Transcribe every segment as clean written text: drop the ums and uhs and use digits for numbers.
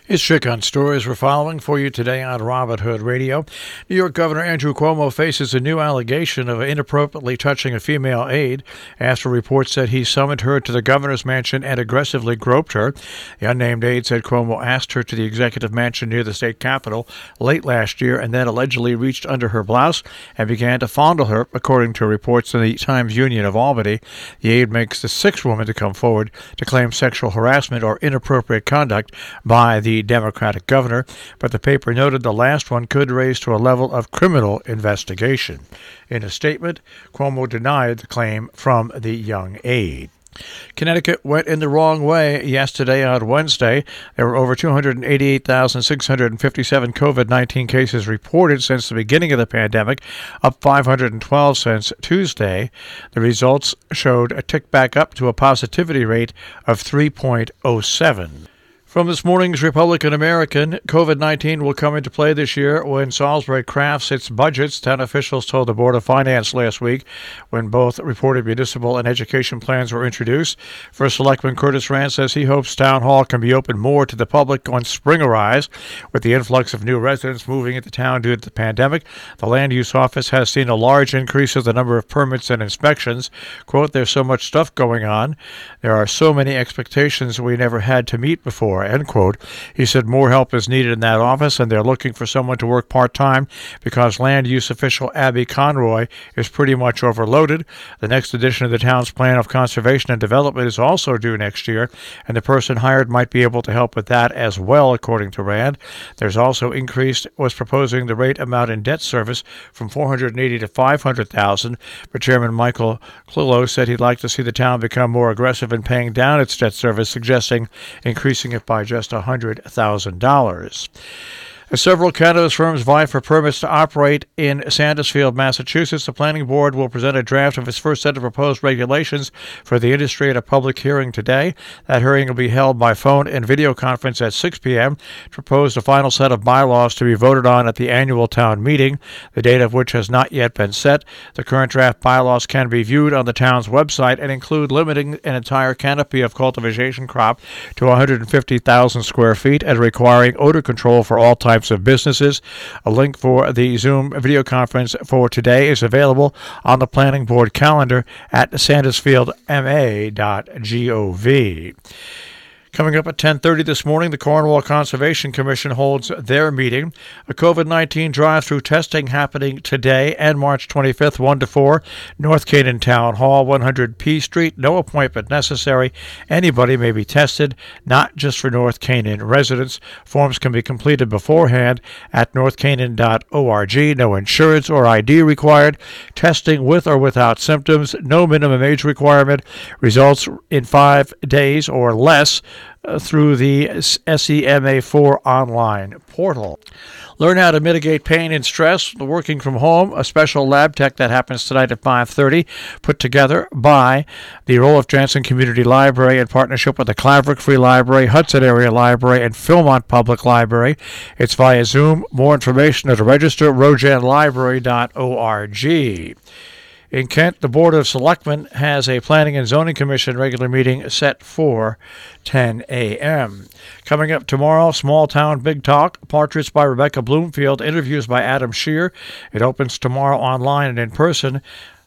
It's Chick on Stories we're following for you today on Robert Hood Radio. New York Governor Andrew Cuomo faces a new allegation of inappropriately touching a female aide after reports said he summoned her to the governor's mansion and aggressively groped her. The unnamed aide said Cuomo asked her to the executive mansion near the state capitol late last year and then allegedly reached under her blouse and began to fondle her, according to reports in the Times-Union of Albany. The aide makes the sixth woman to come forward to claim sexual harassment or inappropriate conduct by the Democratic governor, but the paper noted the last one could raise to a level of criminal investigation. In a statement, Cuomo denied the claim from the young aide. Connecticut went in the wrong way yesterday on Wednesday. There were over 288,657 COVID-19 cases reported since the beginning of the pandemic, up 512 since Tuesday. The results showed a tick back up to a positivity rate of 3.07. From this morning's Republican American, COVID-19 will come into play this year when Salisbury crafts its budgets, 10 officials told the Board of Finance last week when both reported municipal and education plans were introduced. First Selectman Curtis Rand says he hopes Town Hall can be open more to the public once spring arrives. With the influx of new residents moving into town due to the pandemic, the Land Use Office has seen a large increase of the number of permits and inspections. Quote, "There's so much stuff going on. There are so many expectations we never had to meet before," end quote. He said more help is needed in that office, and they're looking for someone to work part-time because land use official Abby Conroy is pretty much overloaded. The next edition of the town's plan of conservation and development is also due next year, and the person hired might be able to help with that as well, according to Rand. There's also was proposing the rate amount in debt service from $480,000 to $500,000, but Chairman Michael Clulo said he'd like to see the town become more aggressive in paying down its debt service, suggesting increasing it by just $100,000. As several cannabis firms vie for permits to operate in Sandusfield, Massachusetts, the Planning Board will present a draft of its first set of proposed regulations for the industry at a public hearing today. That hearing will be held by phone and video conference at 6 p.m. to propose a final set of bylaws to be voted on at the annual town meeting, the date of which has not yet been set. The current draft bylaws can be viewed on the town's website and include limiting an entire canopy of cultivation crop to 150,000 square feet and requiring odor control for all types of businesses. A link for the Zoom video conference for today is available on the Planning Board calendar at sandusfieldma.gov. Coming up at 10:30 this morning, the Cornwall Conservation Commission holds their meeting. A COVID-19 drive-through testing happening today and March 25th, 1 to 4, North Canaan Town Hall, 100 P Street. No appointment necessary. Anybody may be tested, not just for North Canaan residents. Forms can be completed beforehand at northcanaan.org. No insurance or ID required. Testing with or without symptoms. No minimum age requirement. Results in 5 days or less through the SEMA4 online portal. Learn how to mitigate pain and stress working from home. A special lab tech that happens tonight at 5:30, put together by the Roloff Jansen Community Library in partnership with the Claverick Free Library, Hudson Area Library, and Philmont Public Library. It's via Zoom. More information at the register, rojanlibrary.org. In Kent, the Board of Selectmen has a Planning and Zoning Commission regular meeting set for 10 a.m. Coming up tomorrow, Small Town Big Talk, portraits by Rebecca Bloomfield, interviews by Adam Shear. It opens tomorrow online and in person,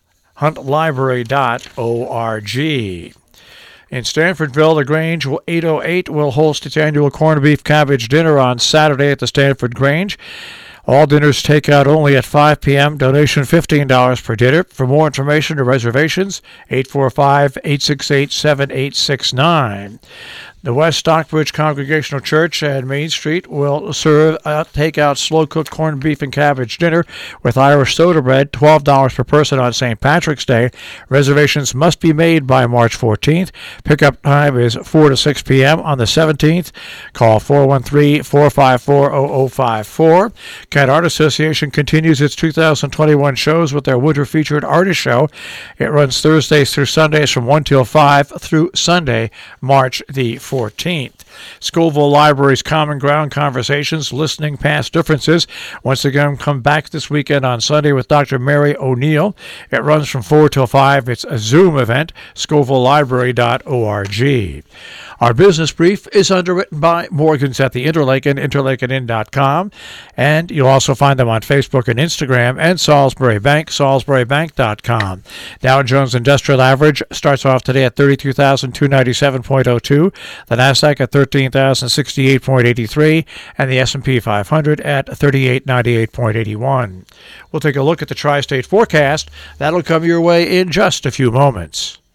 huntlibrary.org. In Stanfordville, the Grange 808 will host its annual corned beef cabbage dinner on Saturday at the Stanford Grange. All dinners takeout only at 5 p.m. Donation $15 per dinner. For more information or reservations, 845-868-7869. The West Stockbridge Congregational Church and Main Street will serve a takeout slow-cooked corned beef and cabbage dinner with Irish soda bread, $12 per person on St. Patrick's Day. Reservations must be made by March 14th. Pickup time is 4 to 6 p.m. on the 17th. Call 413-454-0054. Kent Art Association continues its 2021 shows with their Winter Featured Artist Show. It runs Thursdays through Sundays from 1 till 5 through Sunday, March the 14th. Scoville Library's Common Ground Conversations, Listening Past Differences, once again come back this weekend on Sunday with Dr. Mary O'Neill. It runs from 4 till 5. It's a Zoom event, scovillelibrary.org. Our business brief is underwritten by Morgans at the Interlaken, interlakenin.com, and you'll also find them on Facebook and Instagram, and Salisbury Bank, salisburybank.com. Dow Jones Industrial Average starts off today at 32,297.02, the Nasdaq at 13,068.83, and the S&P 500 at 3898.81. We'll take a look at the tri-state forecast. That'll come your way in just a few moments.